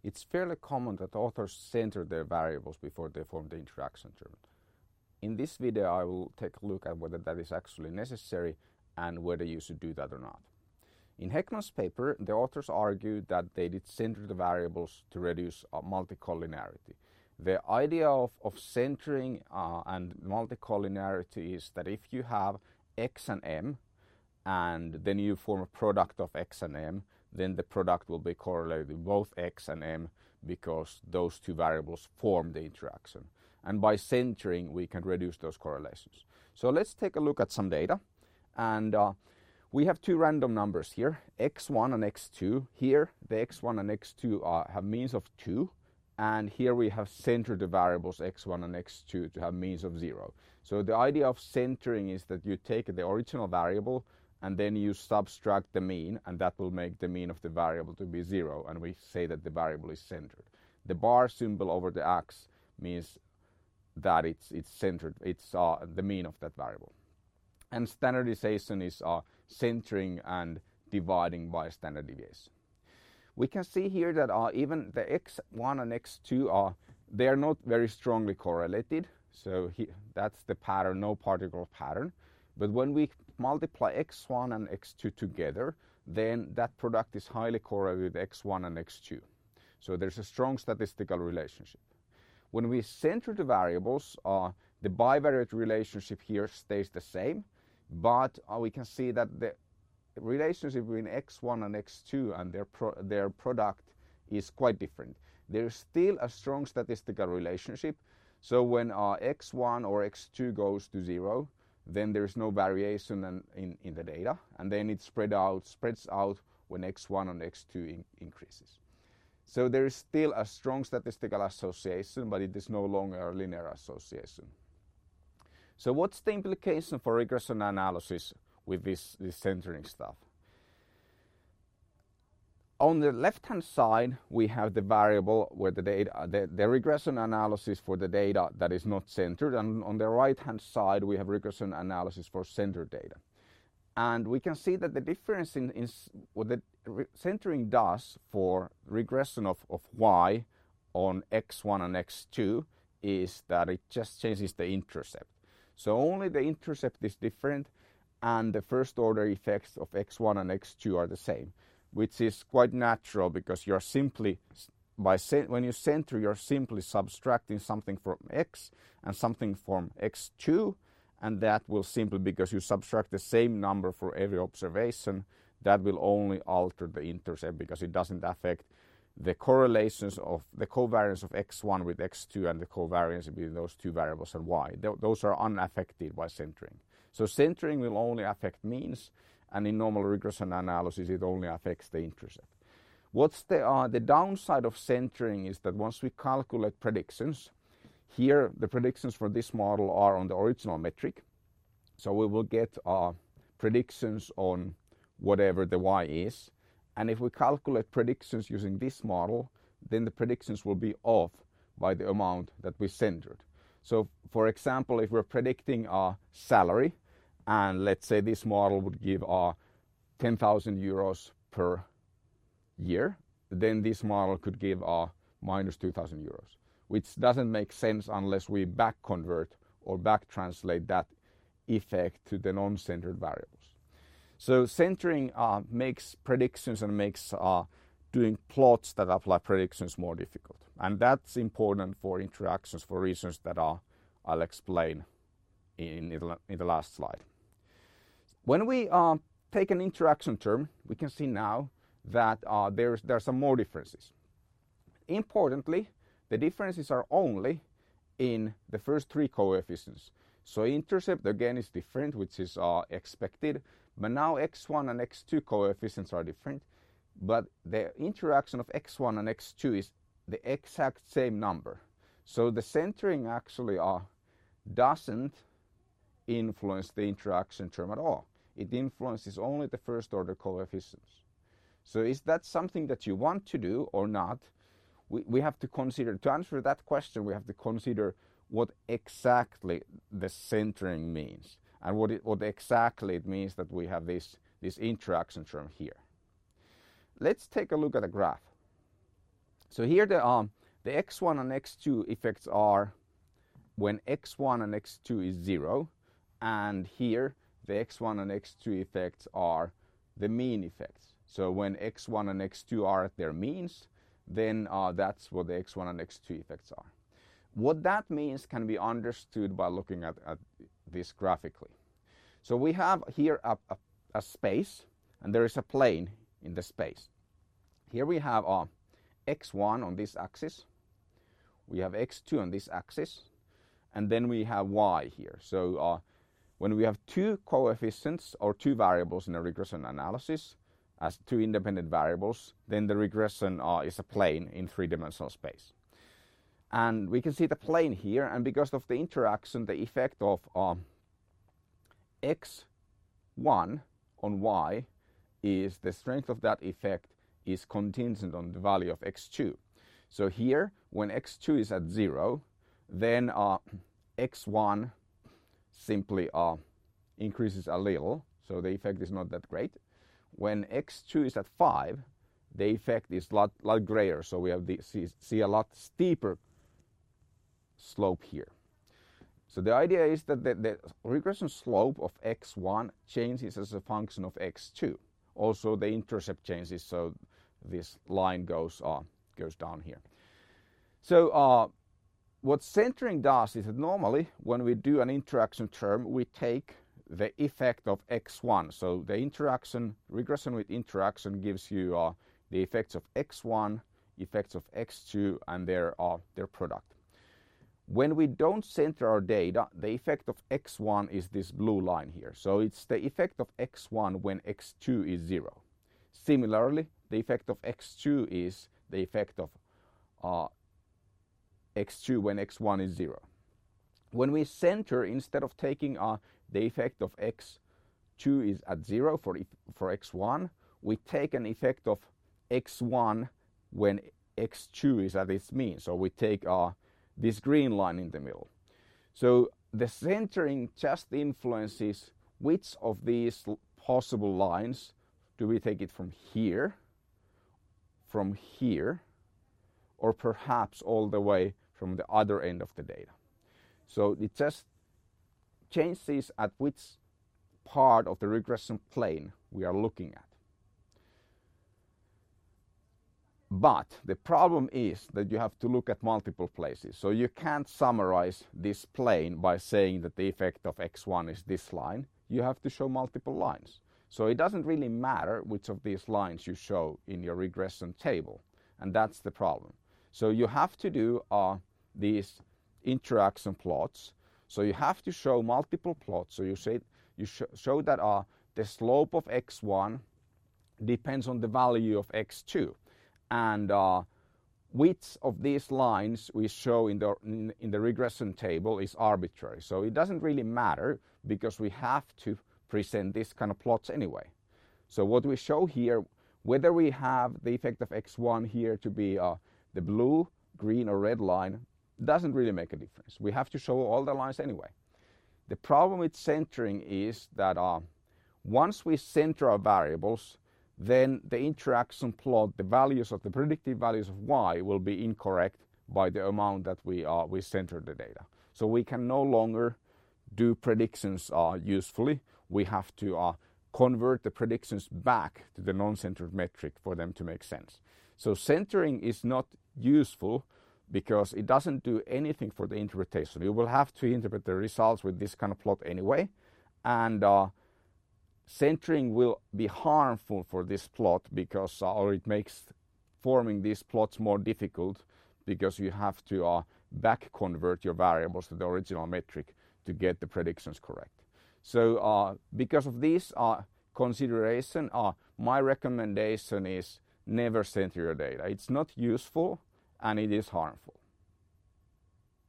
it's fairly common that authors center their variables before they form the interaction term. In this video, I will take a look at whether that is actually necessary and whether you should do that or not. In Heckman's paper, the authors argued that they did center the variables to reduce multicollinearity. The idea of centering and multicollinearity is that if you have x and m, and then you form a product of x and m, then the product will be correlated with both x and m because those two variables form the interaction. And by centering, we can reduce those correlations. So let's take a look at some data. And we have two random numbers here, x1 and x2. Here, the x1 and x2 have means of 2. And here we have centered the variables x1 and x2 to have means of 0. So the idea of centering is that you take the original variable and then you subtract the mean, and that will make the mean of the variable to be 0, and we say that the variable is centered. The bar symbol over the x means that it's centered, it's the mean of that variable. And standardization is centering and dividing by standard deviation. We can see here that even the x1 and x2 they are not very strongly correlated. So that's the pattern, no particle pattern. But when we multiply x1 and x2 together, then that product is highly correlated with x1 and x2. So there's a strong statistical relationship. When we center the variables, the bivariate relationship here stays the same, but we can see that the relationship between x1 and x2 and their product is quite different. There's still a strong statistical relationship. So when x1 or x2 goes to 0, then there's no variation in the data, and then it spreads out when x1 and x2 increases. So there is still a strong statistical association, but it is no longer a linear association. So what's the implication for regression analysis with this centering stuff? On the left-hand side, we have the variable where the data, the regression analysis for the data that is not centered, and on the right-hand side, we have regression analysis for centered data. And we can see that the difference in what the centering does for regression of y on x1 and x2 is that it just changes the intercept. So only the intercept is different, and the first order effects of x1 and x2 are the same, which is quite natural because you're simply, when you center, you're simply subtracting something from x and something from x2, and that will simply, because you subtract the same number for every observation, that will only alter the intercept because it doesn't affect the correlations of the covariance of x1 with x2 and the covariance between those two variables and y. Those are unaffected by centering. So centering will only affect means, and in normal regression analysis it only affects the intercept. What's the downside of centering is that once we calculate predictions, here the predictions for this model are on the original metric. So we will get predictions on whatever the y is. And if we calculate predictions using this model, then the predictions will be off by the amount that we centered. So for example, if we're predicting a salary, and let's say this model would give 10,000 euros per year, then this model could give minus 2,000 euros, which doesn't make sense unless we back convert or back translate that effect to the non-centered variables. So centering makes predictions and makes doing plots that apply predictions more difficult. And that's important for interactions for reasons that I'll explain in the last slide. When we take an interaction term, we can see now that there are some more differences. Importantly, the differences are only in the first three coefficients. So intercept again is different, which is expected, but now x1 and x2 coefficients are different, but the interaction of x1 and x2 is the exact same number. So the centering actually doesn't influence the interaction term at all. It influences only the first order coefficients. So is that something that you want to do or not? We have to consider, to answer that question, we have to consider what exactly the centering means and what exactly it means that we have this interaction term here. Let's take a look at a graph. So here the x1 and x2 effects are when x1 and x2 is 0, and here the x1 and x2 effects are the mean effects. So when x1 and x2 are at their means, then that's what the x1 and x2 effects are. What that means can be understood by looking at this graphically. So we have here a space, and there is a plane in the space. Here we have x1 on this axis, we have x2 on this axis, and then we have y here. So when we have two coefficients or two variables in a regression analysis as two independent variables, then the regression is a plane in three-dimensional space. And we can see the plane here, and because of the interaction, the effect of x1 on y is the strength of that effect is contingent on the value of x2. So here, when x2 is at 0, then x1 simply increases a little, so the effect is not that great. When x2 is at 5, the effect is lot greater, so we have see a lot steeper slope here. So the idea is that the regression slope of x1 changes as a function of x2. Also the intercept changes, so this line goes down here. So what centering does is that normally when we do an interaction term, we take the effect of x1. So the regression with interaction gives you the effects of x1, effects of x2, and their product. When we don't center our data, the effect of x1 is this blue line here. So it's the effect of x1 when x2 is 0. Similarly, the effect of x2 is the effect of x2 when x1 is 0. When we center, instead of taking the effect of x2 is at 0 for x1, we take an effect of x1 when x2 is at its mean. So we take this green line in the middle. So the centering just influences which of these possible lines do we take it from here, or perhaps all the way from the other end of the data. So it just changes at which part of the regression plane we are looking at. But the problem is that you have to look at multiple places. So you can't summarize this plane by saying that the effect of x1 is this line. You have to show multiple lines. So it doesn't really matter which of these lines you show in your regression table. And that's the problem. So you have to do these interaction plots. So you have to show multiple plots. So you show that the slope of x1 depends on the value of x2. And which of these lines we show in the regression table is arbitrary. So it doesn't really matter because we have to present this kind of plots anyway. So what we show here, whether we have the effect of x1 here to be the blue, green or red line, doesn't really make a difference. We have to show all the lines anyway. The problem with centering is that once we center our variables, then the interaction plot, the values of the predicted values of y will be incorrect by the amount that we center the data. So we can no longer do predictions usefully. We have to convert the predictions back to the non-centered metric for them to make sense. So centering is not useful because it doesn't do anything for the interpretation. You will have to interpret the results with this kind of plot anyway, and centering will be harmful for this plot because or it makes forming these plots more difficult because you have to back convert your variables to the original metric to get the predictions correct. So because of this consideration, my recommendation is never center your data. It's not useful and it is harmful.